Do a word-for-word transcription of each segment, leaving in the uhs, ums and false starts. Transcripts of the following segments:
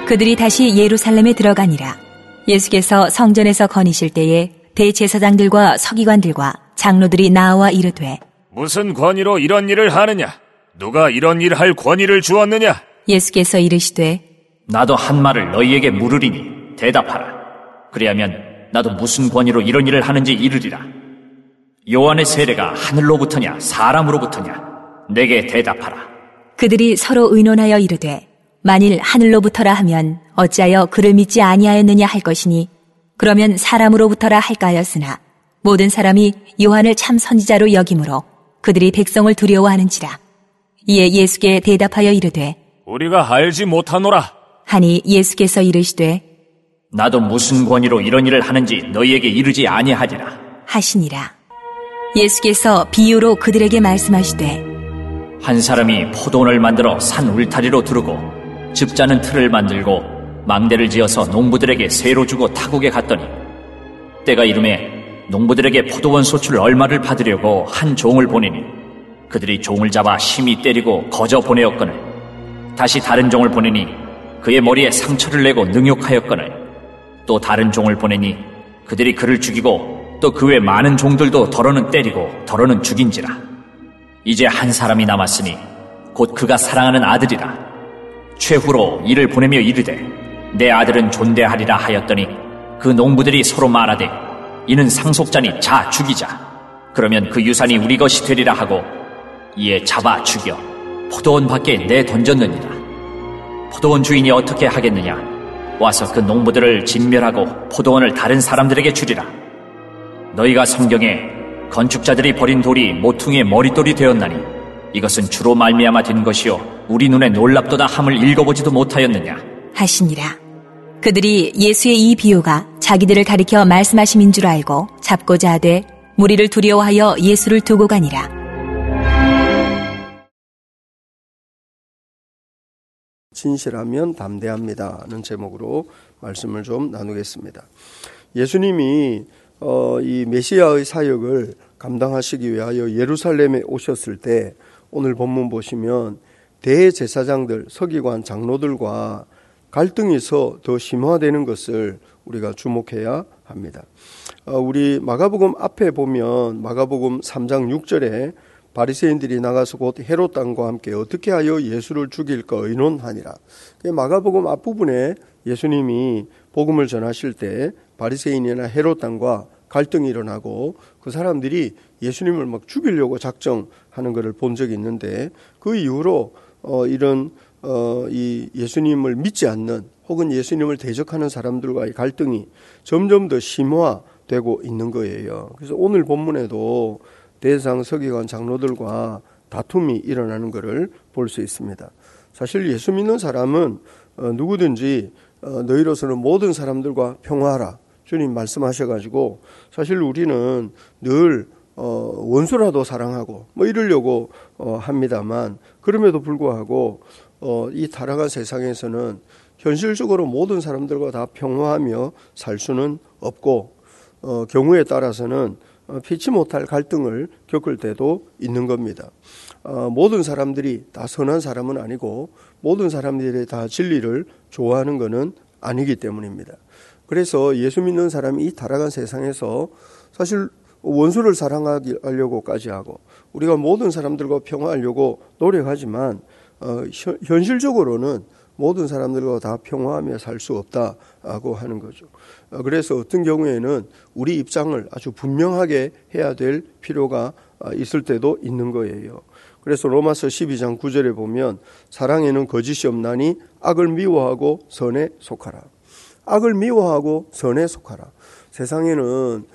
그들이 다시 예루살렘에 들어가니라. 예수께서 성전에서 거니실 때에 대제사장들과 서기관들과 장로들이 나와 이르되 무슨 권위로 이런 일을 하느냐? 누가 이런 일을 할 권위를 주었느냐? 예수께서 이르시되 나도 한 말을 너희에게 물으리니 대답하라. 그리하면 나도 무슨 권위로 이런 일을 하는지 이르리라. 요한의 세례가 하늘로부터냐 사람으로부터냐? 내게 대답하라. 그들이 서로 의논하여 이르되 만일 하늘로부터라 하면 어찌하여 그를 믿지 아니하였느냐 할 것이니 그러면 사람으로부터라 할까 하였으나 모든 사람이 요한을 참 선지자로 여김으로 그들이 백성을 두려워하는지라. 이에 예수께 대답하여 이르되 우리가 알지 못하노라 하니 예수께서 이르시되 나도 무슨 권위로 이런 일을 하는지 너희에게 이르지 아니하리라 하시니라. 예수께서 비유로 그들에게 말씀하시되 한 사람이 포도원을 만들어 산 울타리로 두르고 즙자는 틀을 만들고 망대를 지어서 농부들에게 세로 주고 타국에 갔더니 때가 이름에 농부들에게 포도원 소출 얼마를 받으려고 한 종을 보내니 그들이 종을 잡아 심히 때리고 거저 보내었거늘 다시 다른 종을 보내니 그의 머리에 상처를 내고 능욕하였거늘 또 다른 종을 보내니 그들이 그를 죽이고 또 그 외 많은 종들도 더러는 때리고 더러는 죽인지라. 이제 한 사람이 남았으니 곧 그가 사랑하는 아들이라. 최후로 이를 보내며 이르되 내 아들은 존대하리라 하였더니 그 농부들이 서로 말하되 이는 상속자니 자 죽이자. 그러면 그 유산이 우리 것이 되리라 하고 이에 잡아 죽여 포도원 밖에 내던졌느니라. 포도원 주인이 어떻게 하겠느냐? 와서 그 농부들을 진멸하고 포도원을 다른 사람들에게 주리라. 너희가 성경에 건축자들이 버린 돌이 모퉁이의 머릿돌이 되었나니 이것은 주로 말미암아 된 것이요 우리 눈에 놀랍도다 함을 읽어보지도 못하였느냐 하시니라. 그들이 예수의 이 비유가 자기들을 가리켜 말씀하심인 줄 알고 잡고자 하되 무리를 두려워하여 예수를 두고 가니라. 진실하면 담대합니다는 제목으로 말씀을 좀 나누겠습니다. 예수님이 어, 이 메시아의 사역을 감당하시기 위하여 예루살렘에 오셨을 때 오늘 본문 보시면 대제사장들, 서기관, 장로들과 갈등에서 더 심화되는 것을 우리가 주목해야 합니다. 어, 우리 마가복음 앞에 보면 마가복음 삼 장 육 절에 바리새인들이 나가서 곧 헤롯 왕과 함께 어떻게 하여 예수를 죽일까 의논하니라. 마가복음 앞부분에 예수님이 복음을 전하실 때 바리새인이나 헤롯 왕과 갈등이 일어나고 그 사람들이 예수님을 막 죽이려고 작정하는 것을 본 적이 있는데 그 이후로 어, 이런 어, 이 예수님을 믿지 않는 혹은 예수님을 대적하는 사람들과의 갈등이 점점 더 심화되고 있는 거예요. 그래서 오늘 본문에도 대제사장, 서기관, 장로들과 다툼이 일어나는 것을 볼 수 있습니다. 사실 예수 믿는 사람은 어, 누구든지 어, 너희로서는 모든 사람들과 평화하라. 주님 말씀하셔가지고 사실 우리는 늘 어, 원수라도 사랑하고 뭐 이러려고 어, 합니다만 그럼에도 불구하고 어, 이 타락한 세상에서는 현실적으로 모든 사람들과 다 평화하며 살 수는 없고 어, 경우에 따라서는 어, 피치 못할 갈등을 겪을 때도 있는 겁니다. 어, 모든 사람들이 다 선한 사람은 아니고 모든 사람들이 다 진리를 좋아하는 것은 아니기 때문입니다. 그래서 예수 믿는 사람이 이 타락한 세상에서 사실 원수를 사랑하려고까지 하고 우리가 모든 사람들과 평화하려고 노력하지만 어, 현실적으로는 모든 사람들과 다 평화하며 살 수 없다고 하는 거죠. 어, 그래서 어떤 경우에는 우리 입장을 아주 분명하게 해야 될 필요가 있을 때도 있는 거예요. 그래서 로마서 십이 장 구 절에 보면 사랑에는 거짓이 없나니 악을 미워하고 선에 속하라. 악을 미워하고 선에 속하라. 세상에는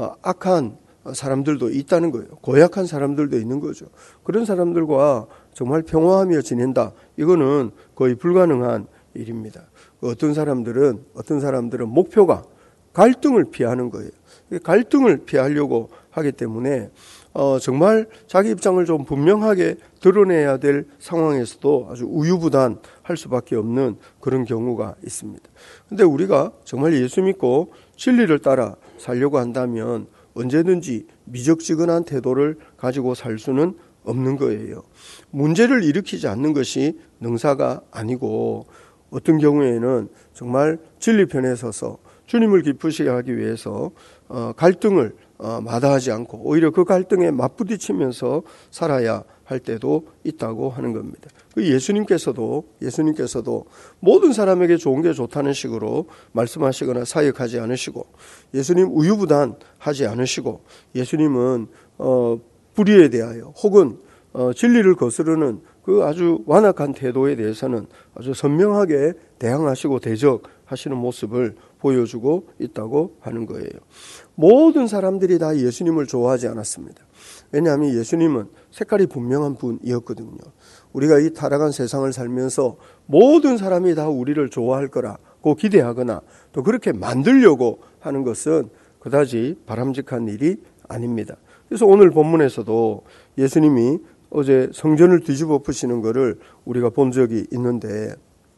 악한 사람들도 있다는 거예요. 고약한 사람들도 있는 거죠. 그런 사람들과 정말 평화하며 지낸다. 이거는 거의 불가능한 일입니다. 어떤 사람들은 어떤 사람들은 목표가 갈등을 피하는 거예요. 갈등을 피하려고 하기 때문에 어, 정말 자기 입장을 좀 분명하게 드러내야 될 상황에서도 아주 우유부단할 수밖에 없는 그런 경우가 있습니다. 그런데 우리가 정말 예수 믿고 진리를 따라 살려고 한다면 언제든지 미적지근한 태도를 가지고 살 수는 없는 거예요. 문제를 일으키지 않는 것이 능사가 아니고 어떤 경우에는 정말 진리 편에 서서 주님을 기쁘시게 하기 위해서 갈등을 마다하지 않고 오히려 그 갈등에 맞부딪히면서 살아야 할 때도 있다고 하는 겁니다. 그 예수님께서도 예수님께서도 모든 사람에게 좋은 게 좋다는 식으로 말씀하시거나 사역하지 않으시고, 예수님 우유부단하지 않으시고, 예수님은 어, 불의에 대하여 혹은 어, 진리를 거스르는 그 아주 완악한 태도에 대해서는 아주 선명하게 대항하시고 대적하시는 모습을 보여주고 있다고 하는 거예요. 모든 사람들이 다 예수님을 좋아하지 않았습니다. 왜냐하면 예수님은 색깔이 분명한 분이었거든요. 우리가 이 타락한 세상을 살면서 모든 사람이 다 우리를 좋아할 거라고 기대하거나 또 그렇게 만들려고 하는 것은 그다지 바람직한 일이 아닙니다. 그래서 오늘 본문에서도 예수님이 어제 성전을 뒤집어 엎으시는 것을 우리가 본 적이 있는데,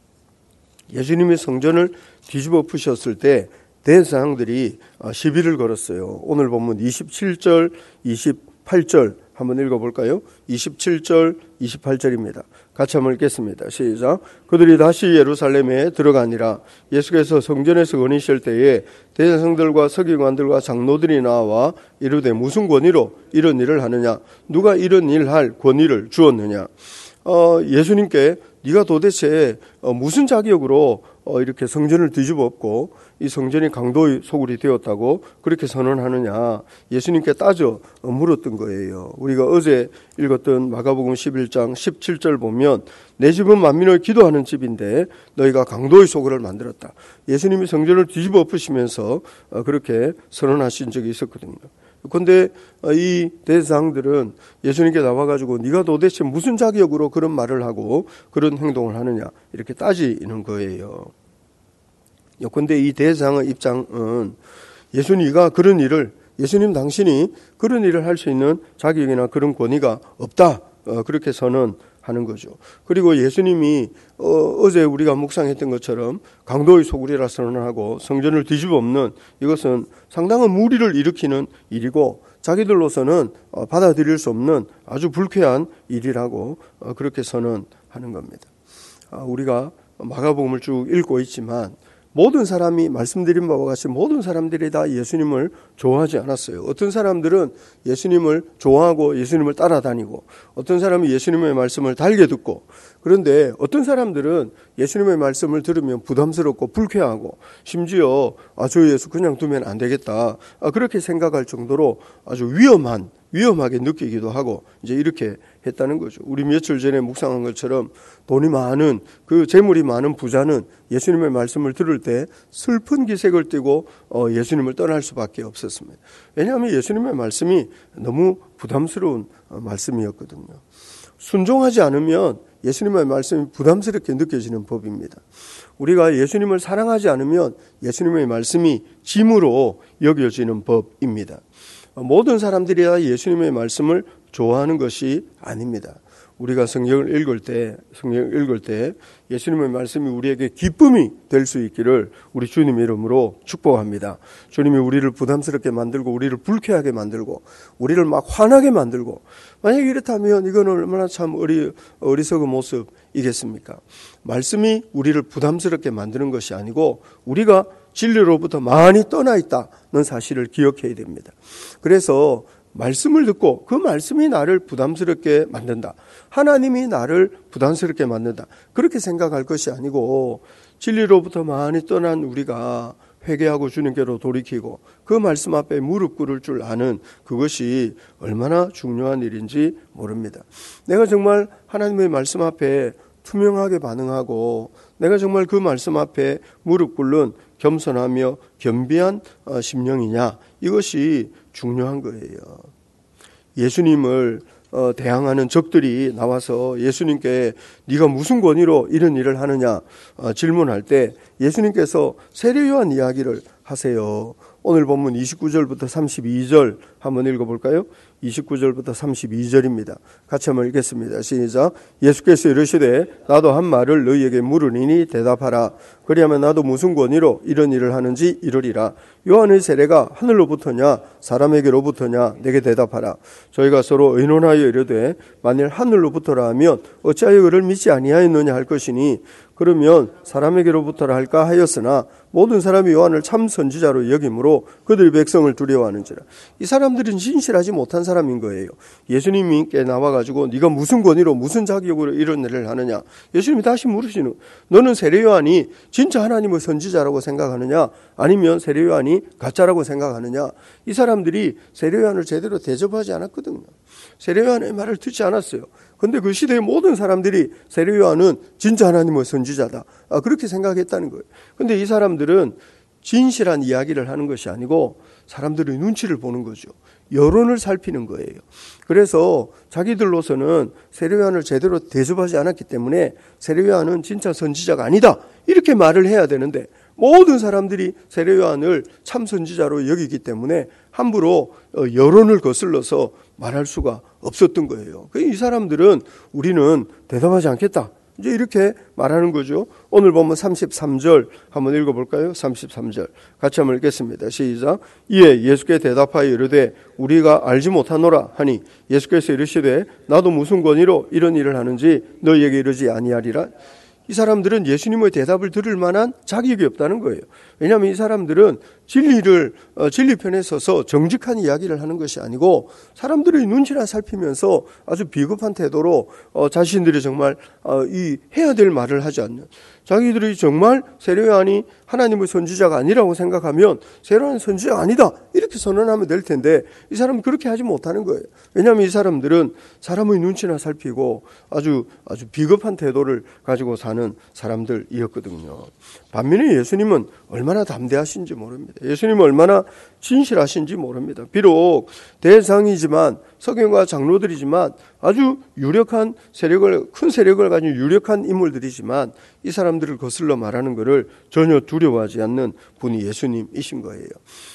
예수님이 성전을 뒤집어 엎으셨을 때 대제사장들이 시비를 걸었어요. 오늘 본문 이십칠 절, 이십팔 절 한번 읽어볼까요? 이십칠 절, 이십팔 절입니다. 같이 한번 읽겠습니다. 시작. 그들이 다시 예루살렘에 들어가니라. 예수께서 성전에서 거니실 때에 대제사장들과 서기관들과 장로들이 나와 이르되 무슨 권위로 이런 일을 하느냐? 누가 이런 일 할 권위를 주었느냐? 어, 예수님께 네가 도대체 무슨 자격으로 이렇게 성전을 뒤집어 엎고 이 성전이 강도의 소굴이 되었다고 그렇게 선언하느냐, 예수님께 따져 물었던 거예요. 우리가 어제 읽었던 마가복음 십일 장 십칠 절 보면 내 집은 만민의 기도하는 집인데 너희가 강도의 소굴을 만들었다. 예수님이 성전을 뒤집어 엎으시면서 그렇게 선언하신 적이 있었거든요. 그런데 이 대제사장들은 예수님께 나와가지고 네가 도대체 무슨 자격으로 그런 말을 하고 그런 행동을 하느냐 이렇게 따지는 거예요. 그런데 이 대제사장의 입장은 예수님이 그런 일을, 예수님 당신이 그런 일을 할 수 있는 자격이나 그런 권위가 없다, 그렇게 선언하는 거죠. 그리고 예수님이 어제 우리가 묵상했던 것처럼 강도의 소굴이라 선언하고 성전을 뒤집어 엎는 이것은 상당한 무리를 일으키는 일이고 자기들로서는 받아들일 수 없는 아주 불쾌한 일이라고 그렇게 선언하는 겁니다. 우리가 마가복음을 쭉 읽고 있지만 모든 사람이 말씀드린 바와 같이 모든 사람들이 다 예수님을 좋아하지 않았어요. 어떤 사람들은 예수님을 좋아하고 예수님을 따라다니고, 어떤 사람은 예수님의 말씀을 달게 듣고, 그런데 어떤 사람들은 예수님의 말씀을 들으면 부담스럽고 불쾌하고 심지어 아, 저 예수 그냥 두면 안 되겠다, 아, 그렇게 생각할 정도로 아주 위험한 위험하게 느끼기도 하고 이제 이렇게 했다는 거죠. 우리 며칠 전에 묵상한 것처럼 돈이 많은, 그 재물이 많은 부자는 예수님의 말씀을 들을 때 슬픈 기색을 띠고 예수님을 떠날 수밖에 없었습니다. 왜냐하면 예수님의 말씀이 너무 부담스러운 말씀이었거든요. 순종하지 않으면 예수님의 말씀이 부담스럽게 느껴지는 법입니다. 우리가 예수님을 사랑하지 않으면 예수님의 말씀이 짐으로 여겨지는 법입니다. 모든 사람들이 다 예수님의 말씀을 좋아하는 것이 아닙니다. 우리가 성경을 읽을 때, 성경을 읽을 때 예수님의 말씀이 우리에게 기쁨이 될 수 있기를 우리 주님 이름으로 축복합니다. 주님이 우리를 부담스럽게 만들고 우리를 불쾌하게 만들고 우리를 막 화나게 만들고, 만약에 이렇다면 이건 얼마나 참 어리, 어리석은 모습이겠습니까? 말씀이 우리를 부담스럽게 만드는 것이 아니고 우리가 진리로부터 많이 떠나 있다는 사실을 기억해야 됩니다. 그래서 말씀을 듣고 그 말씀이 나를 부담스럽게 만든다, 하나님이 나를 부담스럽게 만든다, 그렇게 생각할 것이 아니고 진리로부터 많이 떠난 우리가 회개하고 주님께로 돌이키고 그 말씀 앞에 무릎 꿇을 줄 아는 그것이 얼마나 중요한 일인지 모릅니다. 내가 정말 하나님의 말씀 앞에 투명하게 반응하고 내가 정말 그 말씀 앞에 무릎 꿇는 겸손하며 겸비한 심령이냐, 이것이 중요한 거예요. 예수님을 대항하는 적들이 나와서 예수님께 네가 무슨 권위로 이런 일을 하느냐 질문할 때 예수님께서 세례요한 이야기를 하세요. 오늘 본문 이십구 절부터 삼십이 절 한번 읽어볼까요? 이십구 절부터 삼십이 절입니다. 같이 한번 읽겠습니다. 시작. 예수께서 이르시되 나도 한 말을 너희에게 물으리니 대답하라. 그리하면 나도 무슨 권위로 이런 일을 하는지 이르리라. 요한의 세례가 하늘로부터냐 사람에게로부터냐 내게 대답하라. 저희가 서로 의논하여 이르되 만일 하늘로부터라 하면 어찌하여 그를 믿지 아니하였느냐 할 것이니 그러면 사람에게로부터라 할까 하였으나 모든 사람이 요한을 참 선지자로 여김으로 그들 백성을 두려워하는지라. 이 사람들은 진실하지 못한 사람인 거예요. 예수님께 나와가지고 네가 무슨 권위로 무슨 자격으로 이런 일을 하느냐. 예수님이 다시 물으시는, 너는 세례 요한이 진짜 하나님의 선지자라고 생각하느냐, 아니면 세례 요한이 가짜라고 생각하느냐. 이 사람들이 세례 요한을 제대로 대접하지 않았거든요. 세례 요한의 말을 듣지 않았어요. 근데 그 시대의 모든 사람들이 세례 요한은 진짜 하나님의 선지자다, 아, 그렇게 생각했다는 거예요. 근데 이 사람들은 진실한 이야기를 하는 것이 아니고 사람들의 눈치를 보는 거죠. 여론을 살피는 거예요. 그래서 자기들로서는 세례 요한을 제대로 대접하지 않았기 때문에 세례 요한은 진짜 선지자가 아니다, 이렇게 말을 해야 되는데 모든 사람들이 세례 요한을 참 선지자로 여기기 때문에 함부로 여론을 거슬러서 말할 수가 없었던 거예요. 이 사람들은 우리는 대답하지 않겠다, 이제 이렇게 말하는 거죠. 오늘 보면 삼십삼 절 한번 읽어볼까요? 삼십삼 절 같이 한번 읽겠습니다. 시작. 이에 예수께 대답하여 이르되 우리가 알지 못하노라 하니 예수께서 이르시되 나도 무슨 권위로 이런 일을 하는지 너희에게 이르지 아니하리라. 이 사람들은 예수님의 대답을 들을 만한 자격이 없다는 거예요. 왜냐하면 이 사람들은 진리를 어, 진리편에 서서 정직한 이야기를 하는 것이 아니고 사람들의 눈치나 살피면서 아주 비겁한 태도로 어, 자신들이 정말 어, 이 해야 될 말을 하지 않는, 자기들이 정말 세례 요한이 하나님의 선지자가 아니라고 생각하면 세례 요한은 선지자가 아니다, 이렇게 선언하면 될 텐데 이 사람은 그렇게 하지 못하는 거예요. 왜냐하면 이 사람들은 사람의 눈치나 살피고 아주 아주 비겁한 태도를 가지고 사는 사람들이었거든요. 반면에 예수님은 얼마나 담대하신지 모릅니다. 예수님은 얼마나 진실하신지 모릅니다. 비록 대상이지만 서기관과 장로들이지만 아주 유력한 세력을, 큰 세력을 가진 유력한 인물들이지만 이 사람들을 거슬러 말하는 것을 전혀 두려워하지 않는 분이 예수님이신 거예요.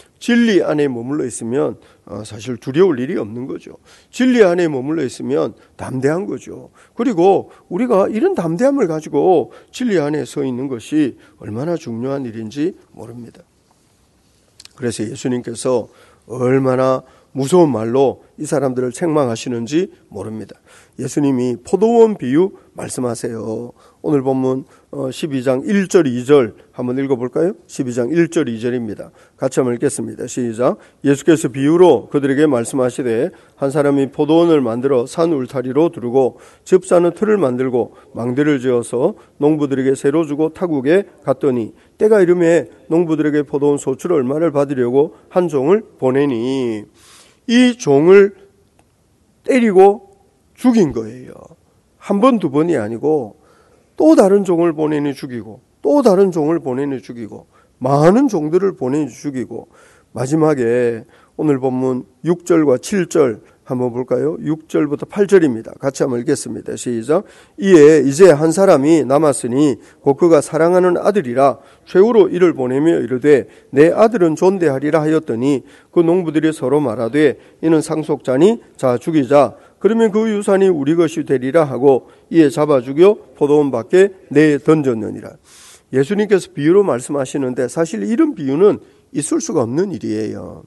진리 안에 머물러 있으면 사실 두려울 일이 없는 거죠. 진리 안에 머물러 있으면 담대한 거죠. 그리고 우리가 이런 담대함을 가지고 진리 안에 서 있는 것이 얼마나 중요한 일인지 모릅니다. 그래서 예수님께서 얼마나 무서운 말로 이 사람들을 책망하시는지 모릅니다. 예수님이 포도원 비유 말씀하세요. 오늘 본문 십이 장 일 절 이 절 한번 읽어볼까요? 십이 장 일 절 이 절입니다. 같이 한번 읽겠습니다. 시작. 예수께서 비유로 그들에게 말씀하시되 한 사람이 포도원을 만들어 산 울타리로 두르고 즙사는 틀을 만들고 망대를 지어서 농부들에게 새로 주고 타국에 갔더니 때가 이르매 농부들에게 포도원 소출 얼마를 받으려고 한 종을 보내니, 이 종을 때리고 죽인 거예요. 한 번, 두 번이 아니고 또 다른 종을 보내니 죽이고 또 다른 종을 보내니 죽이고 많은 종들을 보내니 죽이고 마지막에 오늘 본문 육 절과 칠 절 한번 볼까요? 육 절부터 팔 절입니다. 같이 한번 읽겠습니다. 시작. 이에 이제 한 사람이 남았으니 곧 그가 사랑하는 아들이라 최후로 이를 보내며 이르되 내 아들은 존대하리라 하였더니 그 농부들이 서로 말하되 이는 상속자니 자 죽이자. 그러면 그 유산이 우리 것이 되리라 하고 이에 잡아 죽여 포도원 밖에 내 던졌느니라. 예수님께서 비유로 말씀하시는데 사실 이런 비유는 있을 수가 없는 일이에요.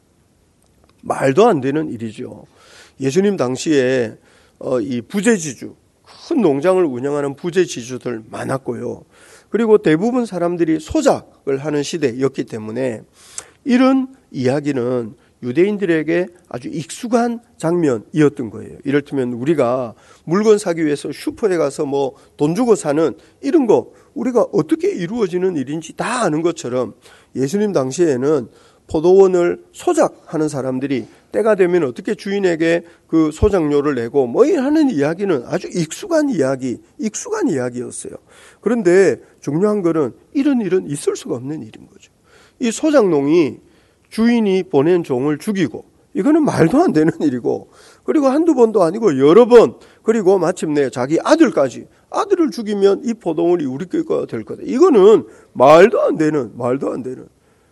말도 안 되는 일이죠. 예수님 당시에 이 부재지주, 큰 농장을 운영하는 부재지주들 많았고요. 그리고 대부분 사람들이 소작을 하는 시대였기 때문에 이런 이야기는 유대인들에게 아주 익숙한 장면이었던 거예요. 이를테면 우리가 물건 사기 위해서 슈퍼에 가서 뭐 돈 주고 사는 이런 거 우리가 어떻게 이루어지는 일인지 다 아는 것처럼 예수님 당시에는 포도원을 소작하는 사람들이 때가 되면 어떻게 주인에게 그 소작료를 내고 뭐 하는 이야기는 아주 익숙한 이야기, 익숙한 이야기였어요. 그런데 중요한 거는 이런 일은 있을 수가 없는 일인 거죠. 이 소작농이 주인이 보낸 종을 죽이고 이거는 말도 안 되는 일이고, 그리고 한두 번도 아니고 여러 번, 그리고 마침내 자기 아들까지, 아들을 죽이면 이 포도원이 우리 거가 될 거다. 이거는 말도 안 되는, 말도 안 되는.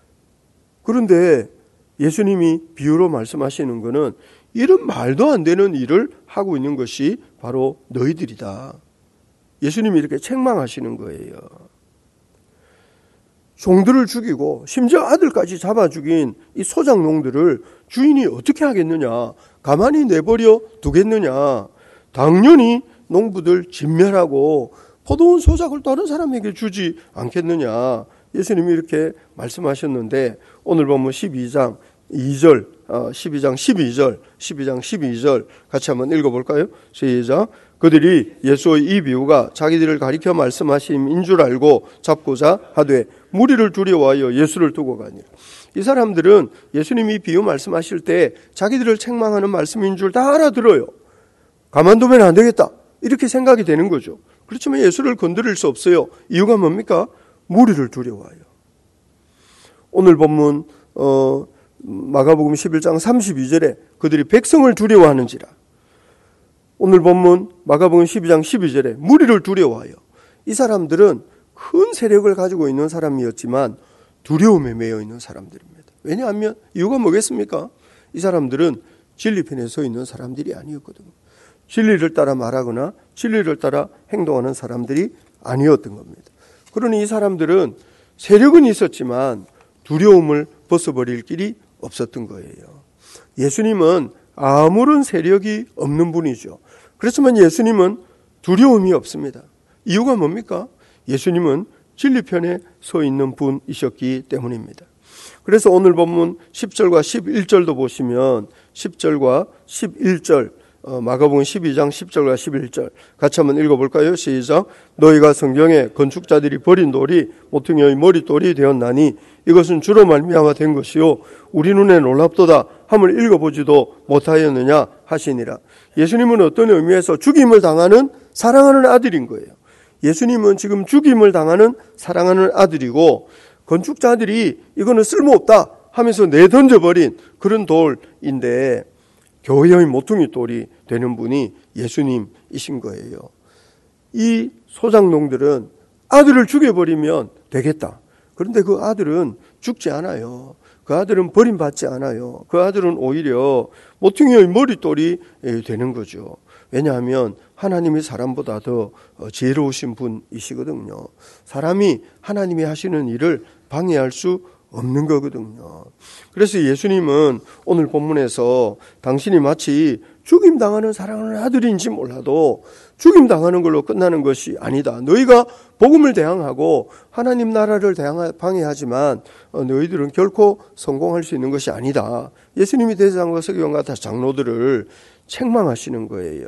그런데 예수님이 비유로 말씀하시는 것은 이런 말도 안 되는 일을 하고 있는 것이 바로 너희들이다. 예수님이 이렇게 책망하시는 거예요. 종들을 죽이고 심지어 아들까지 잡아 죽인 이 소작농들을 주인이 어떻게 하겠느냐, 가만히 내버려 두겠느냐. 당연히 농부들 진멸하고 포도원 소작을 다른 사람에게 주지 않겠느냐. 예수님이 이렇게 말씀하셨는데 오늘 보면 십이 장 이 절, 십이 장 십이 절, 십이 장 십이 절 같이 한번 읽어볼까요? 시작. 그들이 예수의 이 비유가 자기들을 가리켜 말씀하심인 줄 알고 잡고자 하되 무리를 두려워하여 예수를 두고 가니라. 이 사람들은 예수님이 비유 말씀하실 때 자기들을 책망하는 말씀인 줄 다 알아들어요. 가만두면 안 되겠다 이렇게 생각이 되는 거죠. 그렇지만 예수를 건드릴 수 없어요. 이유가 뭡니까? 무리를 두려워하여. 오늘 본문 어, 마가복음 십일 장 삼십이 절에 그들이 백성을 두려워하는지라. 오늘 본문 마가복음 십이 장 십이 절에 무리를 두려워하여. 이 사람들은 큰 세력을 가지고 있는 사람이었지만 두려움에 매여 있는 사람들입니다. 왜냐하면 이유가 뭐겠습니까? 이 사람들은 진리편에 서 있는 사람들이 아니었거든요. 진리를 따라 말하거나 진리를 따라 행동하는 사람들이 아니었던 겁니다. 그러니 이 사람들은 세력은 있었지만 두려움을 벗어버릴 길이 없었던 거예요. 예수님은 아무런 세력이 없는 분이죠. 그렇지만 예수님은 두려움이 없습니다. 이유가 뭡니까? 예수님은 진리편에 서 있는 분이셨기 때문입니다. 그래서 오늘 본문 십 절과 십일 절도 보시면 십 절과 십일 절 어, 마가복음 십이 장 십 절과 십일 절 같이 한번 읽어볼까요? 시작. 너희가 성경에 건축자들이 버린 돌이 모퉁이의 머릿돌이 되었나니 이것은 주로 말미암아 된 것이요 우리 눈에 놀랍도다 함을 읽어보지도 못하였느냐 하시니라. 예수님은 어떤 의미에서 죽임을 당하는 사랑하는 아들인 거예요. 예수님은 지금 죽임을 당하는 사랑하는 아들이고 건축자들이 이거는 쓸모없다 하면서 내던져버린 그런 돌인데 교회의 모퉁이 돌이 되는 분이 예수님이신 거예요. 이 소작농들은 아들을 죽여버리면 되겠다. 그런데 그 아들은 죽지 않아요. 그 아들은 버림받지 않아요. 그 아들은 오히려 모퉁이의 머릿돌이 되는 거죠. 왜냐하면 하나님이 사람보다 더 지혜로우신 분이시거든요. 사람이 하나님이 하시는 일을 방해할 수 없는 거거든요. 그래서 예수님은 오늘 본문에서 당신이 마치 죽임당하는 사랑하는 아들인지 몰라도 죽임당하는 걸로 끝나는 것이 아니다. 너희가 복음을 대항하고 하나님 나라를 대항 방해하지만 너희들은 결코 성공할 수 있는 것이 아니다. 예수님이 대제사장과 서기관 같은 장로들을 책망하시는 거예요.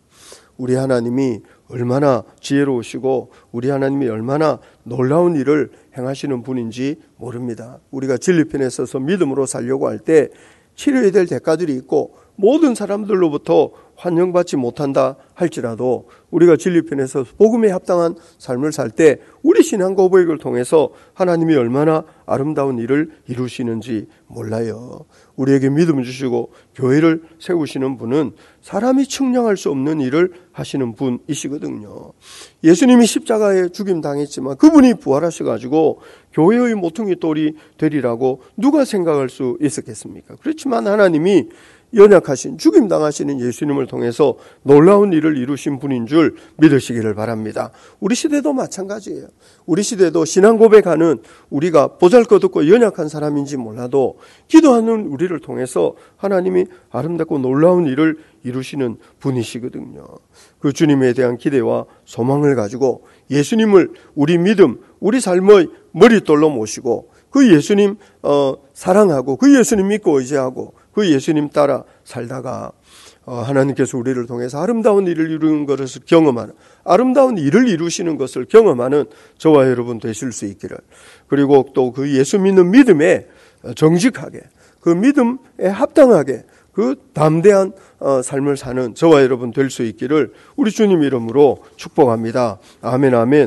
우리 하나님이 얼마나 지혜로우시고 우리 하나님이 얼마나 놀라운 일을 행하시는 분인지 모릅니다. 우리가 진리편에 서서 믿음으로 살려고 할 때 치러야 될 대가들이 있고 모든 사람들로부터 환영받지 못한다 할지라도 우리가 진리편에서 복음에 합당한 삶을 살 때 우리 신앙 고백을 통해서 하나님이 얼마나 아름다운 일을 이루시는지 몰라요. 우리에게 믿음을 주시고 교회를 세우시는 분은 사람이 측량할 수 없는 일을 하시는 분이시거든요. 예수님이 십자가에 죽임 당했지만 그분이 부활하셔가지고 교회의 모퉁이 돌이 되리라고 누가 생각할 수 있었겠습니까? 그렇지만 하나님이 연약하신 죽임당하시는 예수님을 통해서 놀라운 일을 이루신 분인 줄 믿으시기를 바랍니다. 우리 시대도 마찬가지예요. 우리 시대도 신앙 고백하는 우리가 보잘것없고 연약한 사람인지 몰라도 기도하는 우리를 통해서 하나님이 아름답고 놀라운 일을 이루시는 분이시거든요. 그 주님에 대한 기대와 소망을 가지고 예수님을 우리 믿음, 우리 삶의 머릿돌로 모시고 그 예수님 어, 사랑하고 그 예수님 믿고 의지하고 그 예수님 따라 살다가 어, 하나님께서 우리를 통해서 아름다운 일을 이루는 것을 경험하는 아름다운 일을 이루시는 것을 경험하는 저와 여러분 되실 수 있기를 그리고 또 그 예수 믿는 믿음에 정직하게 그 믿음에 합당하게 그 담대한 어, 삶을 사는 저와 여러분 될 수 있기를 우리 주님 이름으로 축복합니다. 아멘 아멘.